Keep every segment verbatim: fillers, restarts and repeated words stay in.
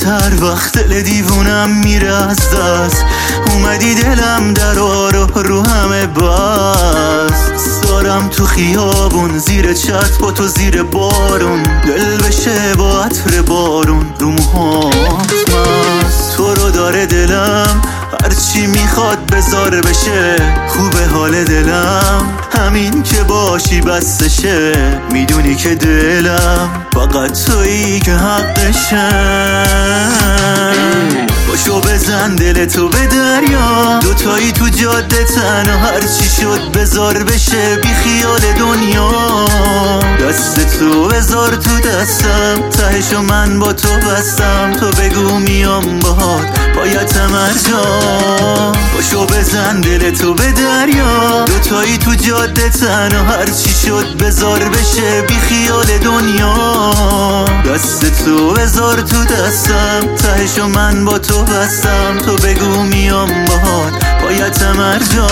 هر وقت دل دیوونم میره از دست، اومدی دلم در آرو رو همه بست. دارم تو خیابون زیر چت با تو زیر بارون، دل بشه با عطر بارون رو موهات مست. تو رو داره دلم هرچی میخواد بذار بشه، خوبه حال دلم همین که باشی بسشه. میدونی که دلم فقط تویی که حقشه. باشو بزن دلتو به دریا، دوتایی تو جاده تنها هرچی شد بذار بشه بی خیال دنیا. دستتو بذار تو دستم تهشو من با تو بستم، تو بگو میام باهات پایتم ارجا. باشو بزن دلتو به دریا، دوتایی تو جاده تنها هرچی شد بذار بشه بی خیال دنیا. دستتو بذار تو دستم تهشو من با تو بستم، تو بگو میام باهات پایتم ارجا.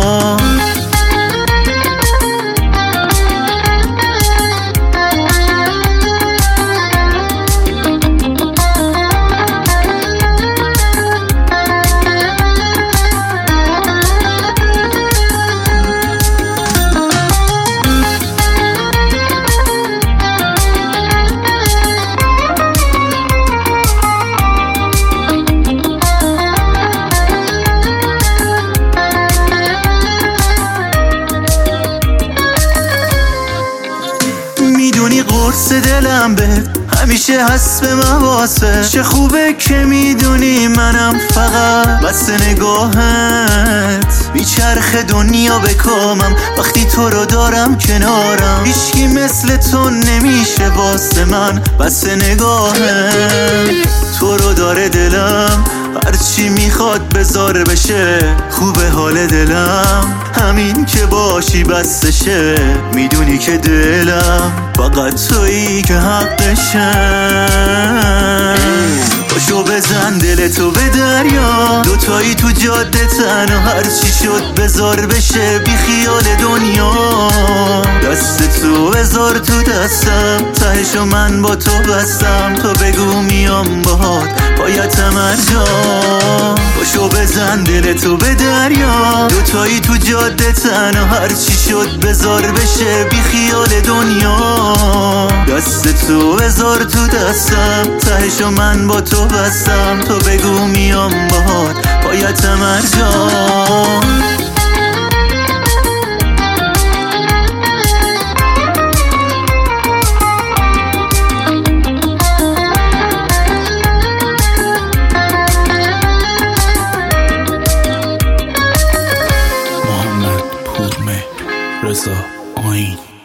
میدونی قرص دلم بهت همیشه هست به مواسه، چه خوبه که میدونی منم فقط بس نگاهت. بیچرخ دنیا بکامم وقتی تو رو دارم کنارم، هیچکی مثل تو نمیشه واسه من بس نگاهت. تو رو داره دلم هرچی میخواد بذار بشه، خوبه حال دلم همین که باشی بسشه. میدونی که دلم فقط تویی که حقشه. باشو بزن دلتو به دریا، دوتایی تو جاده تنها هرچی شد بذار بشه بی خیال دنیا. دستتو بذار تو دستم تهشو من با تو بستم، تو بگو میام باهات پایتم ارجا. باشو بزن دلتو به دریا، دوتایی تو جاده تنها هرچی شد بذار بشه بی خیال دنیا. دستتو بذار تو دستم تهشو من با تو بستم، تو بگو میام باهات پایتم ارجا. رضا آیین